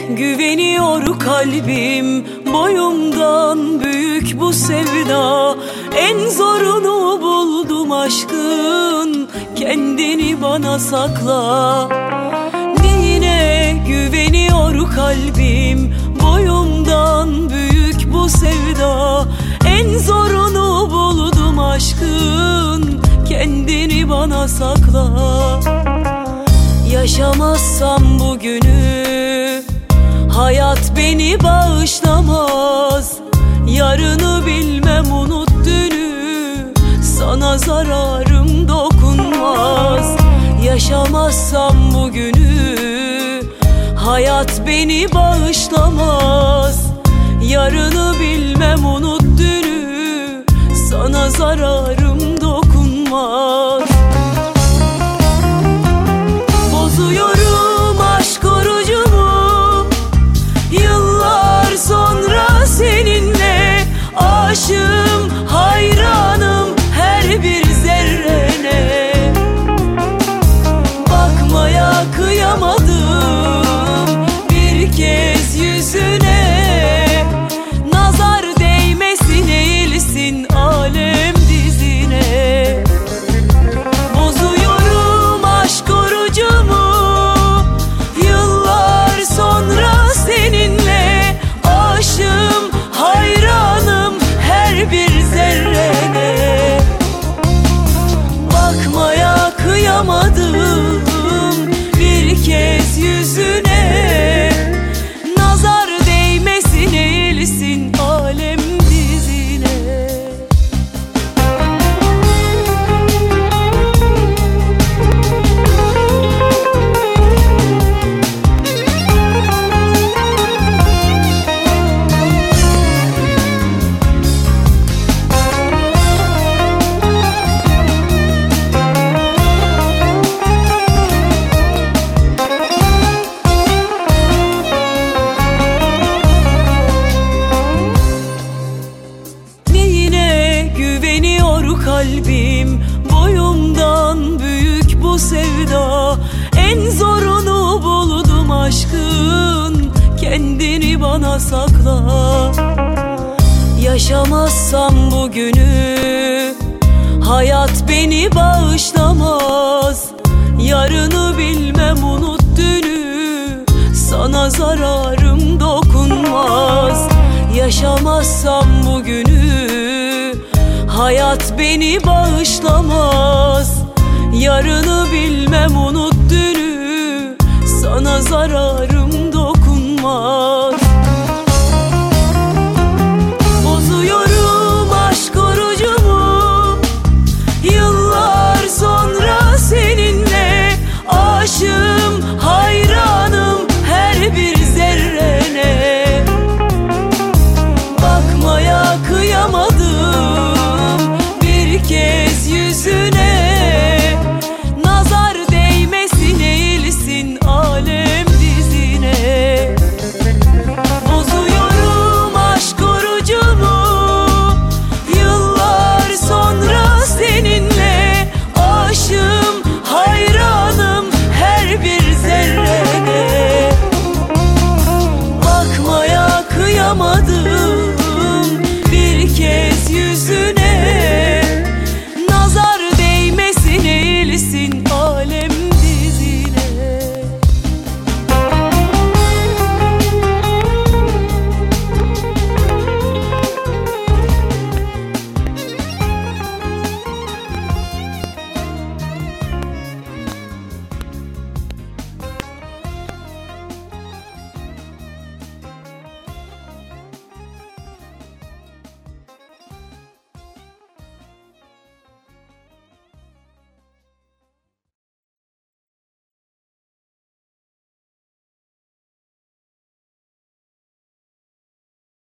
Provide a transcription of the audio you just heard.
güveniyor kalbim, boyumdan büyük bu sevda. En zorunu buldum aşkın, kendini bana sakla. Neyine güveniyor kalbim, boyumdan büyük bu sevda. En zorunu buldum aşkın, kendini bana sakla. Yaşamazsam bugünü, hayat beni bağışlamaz. Yarını bilmem, unut dünü, sana zararım dokunmaz. Yaşamazsam bugünü, hayat beni bağışlamaz. Yarını bilmem, unut dünü, sana zararım dokunmaz. Bozuyorum aşk orucumu, yıllar sonra seninle. Aşığım, hayranım her bir zerrene. Bakmaya kıyamadım bir kez yüzüne. Nazar değmesin, eğilsin alem dizine. Bozuyorum aşk orucumu, yıllar sonra seninle. Aşığım, hayranım her bir zerrene. Bakmaya kıyamadım bir kez yüzüne. Nazar değmesin, eğilsin alem dizine. Kalbim, boyumdan büyük bu sevda. En zorunu buldum aşkın, kendini bana sakla. Yaşamazsam bugünü, hayat beni bağışlamaz. Yarını bilmem, unut dünü, sana zararım dokunmaz. Yaşamazsam bugünü, hayat beni bağışlamaz. Yarını bilmem, unut dünü, sana zararım dokunmaz.